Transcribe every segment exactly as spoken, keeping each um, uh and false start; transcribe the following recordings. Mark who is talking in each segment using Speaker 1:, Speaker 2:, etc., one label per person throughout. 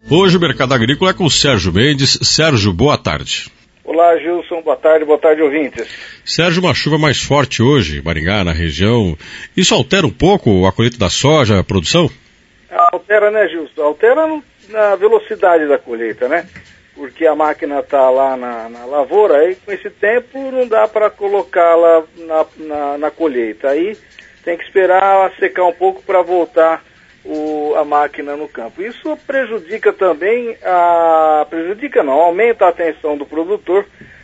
Speaker 1: Hoje o Mercado Agrícola é com o Sérgio Mendes. Sérgio, boa tarde.
Speaker 2: Olá, Gilson, boa tarde, boa tarde, ouvintes.
Speaker 1: Sérgio, uma chuva mais forte hoje em Maringá, na região. Isso altera um pouco a colheita da soja, a produção?
Speaker 2: Altera, né, Gilson? Altera no, na velocidade da colheita, né? Porque a máquina está lá na, na lavoura, aí com esse tempo não dá para colocá-la na, na, na colheita. Aí tem que esperar secar um pouco para voltar o, a máquina no campo. Isso prejudica também, a, prejudica não, aumenta a atenção do produtor,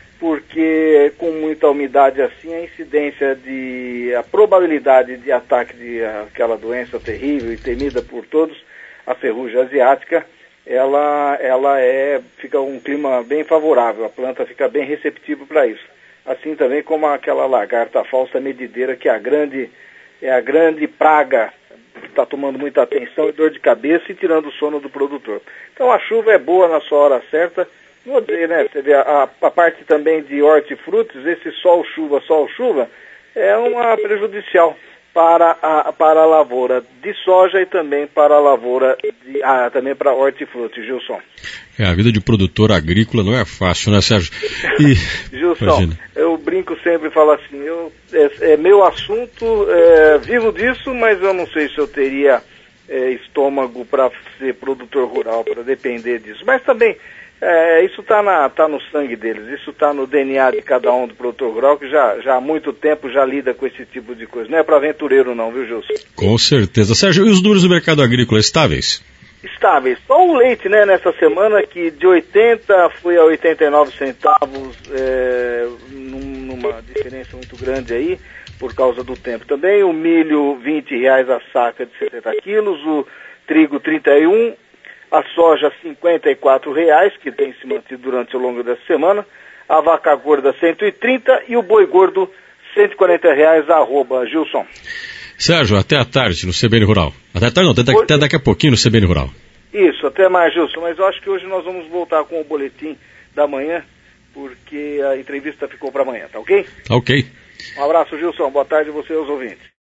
Speaker 2: porque com muita umidade assim, a incidência de, a probabilidade de ataque de aquela doença terrível e temida por todos, a ferrugem asiática, ela, ela é, fica um clima bem favorável, a planta fica bem receptiva para isso. Assim também como aquela lagarta falsa medideira, que é a grande, é a grande praga, está tomando muita atenção e dor de cabeça e tirando o sono do produtor. Então a chuva é boa na sua hora certa. Vou dizer, né, você vê a, a parte também de hortifrutis, esse sol-chuva, sol-chuva, é uma prejudicial para a, para a lavoura de soja e também para a lavoura, de, ah, também para hortifrutis, Gilson.
Speaker 1: É, a vida de produtor agrícola não é fácil, né, Sérgio? E,
Speaker 2: Gilson,
Speaker 1: imagina.
Speaker 2: Eu brinco sempre e falo assim, eu, é, é meu assunto, é, vivo disso, mas eu não sei se eu teria é, estômago para ser produtor rural, para depender disso. Mas também, é, isso está tá no sangue deles, isso está no D N A de cada um do produtor rural, que já, já há muito tempo já lida com esse tipo de coisa. Não é para aventureiro não, viu, Gilson?
Speaker 1: Com certeza. Sérgio, e os números do mercado agrícola estáveis?
Speaker 2: Estáveis. Só o leite, né, nessa semana, que de oitenta foi a oitenta e nove centavos, é, numa diferença muito grande aí, por causa do tempo também. O milho, vinte reais a saca de setenta quilos, o trigo, trinta e um, a soja, cinquenta e quatro reais, que tem se mantido durante o longo dessa semana, a vaca gorda, cento e trinta e o boi gordo, cento e quarenta reais a arroba, Gilson.
Speaker 1: Sérgio, até a tarde no C B N Rural. Até a tarde não, até, hoje... até daqui a pouquinho no C B N Rural.
Speaker 2: Isso, até mais, Gilson, mas eu acho que hoje nós vamos voltar com o boletim da manhã, porque a entrevista ficou para amanhã, tá ok?
Speaker 1: Tá ok.
Speaker 2: Um abraço, Gilson, boa tarde a você e aos ouvintes.